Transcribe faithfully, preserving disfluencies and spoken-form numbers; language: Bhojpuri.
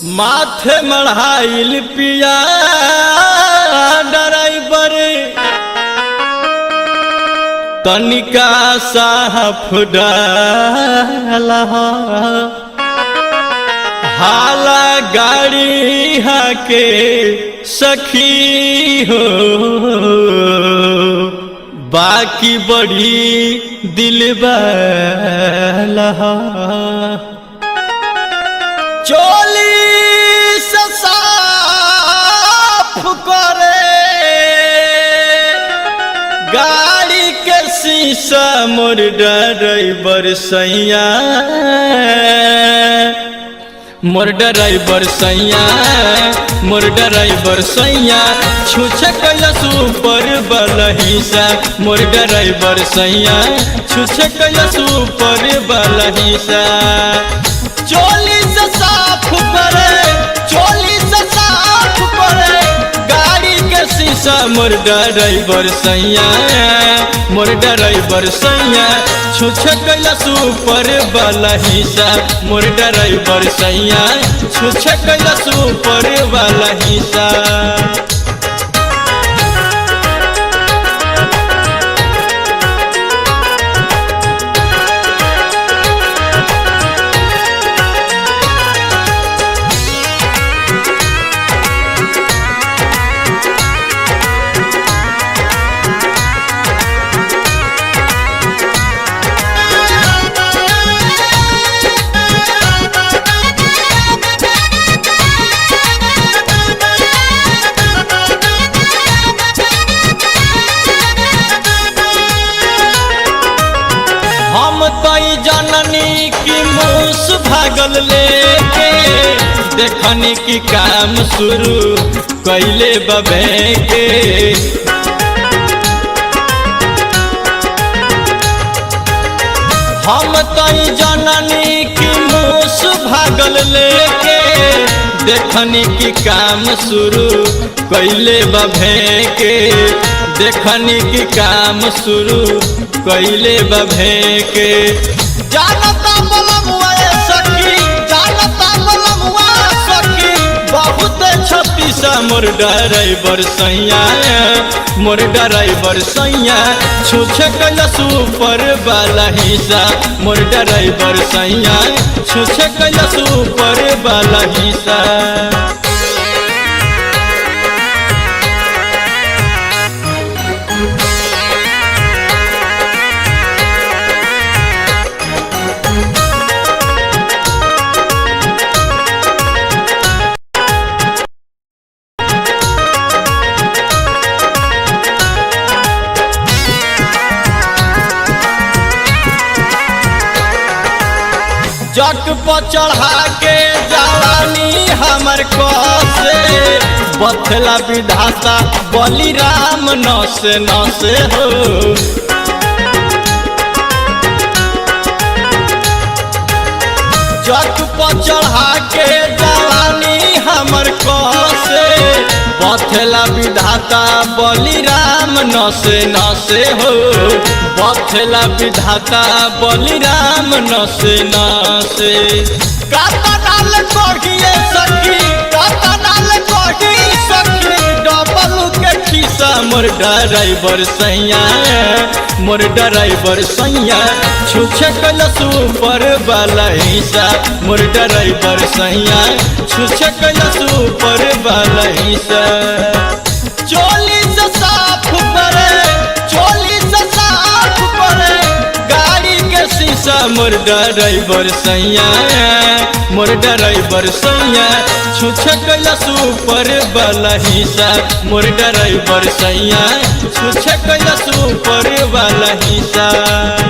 माथे मढ़ाइल पिया ड्राइवर तनिका साफ डाला हाला गाड़ी हाके सखी हो बाकी बड़ी दिलवाला चोली से साफ करे गाड़ी के शीशा मोर ड्राइवर सैया मोर ड्राइवर सैया मोर ड्राइवर सैया छुछ कैलस ऊपर बलहिसा मोर ड्राइवर सैया छुछ कैलस ऊपर बलहिसा चोली से साफ करे चोली से साफ करे गाड़ी के शीशा मोर ड्राइवर सैया मोर ड्राइवर सैया छुछ कैलस ऊपर बलहिसा मोर ड्राइवर सैया छुछ कैलस ऊपर बलहिसा जननी की मूस भागल लेके देखनी की काम शुरू कैले बबे के हम तई जननी की मूस भागल लेके देखनी की काम शुरू कैले बबे के देखनी की काम शुरू कैले बबे के जानता बलमुआ सखी जानता बलमुआ सखी बहुत छत्तीसा मोर ड्राइवर सैया मोर ड्राइवर सैया छुछ कैलस ऊपर बलहिसा मोर ड्राइवर सैया छुछ कैलस ऊपर बलहिसा जट पर चढ़ा के जवानी हमर कसे बथला विधाता बलिराम नसे नसे हो जट पर चढ़ा के जवानी हमर कसे बथला विधाता बलिराम नसे नसे हो बथला विधाता बलिराम नसे नसे काता नाल कोढ़िए सखी काता नाल कोढ़ी सखी डबल के खिसा मोर ड्राइवर सैया मोर ड्राइवर सैया छुछ कैलस ऊपर बलहिसा मोर ड्राइवर सैया छुछ कैलस ऊपर बलहिसा चोली से साफ करे चोली से साफ करे गाड़ी के शीशा मोर ड्राइवर सैया मोर ड्राइवर सैया छुछ कैलस ऊपर बलहिसा मोर ड्राइवर सैया छुछ कैलस ऊपर बलहिसा।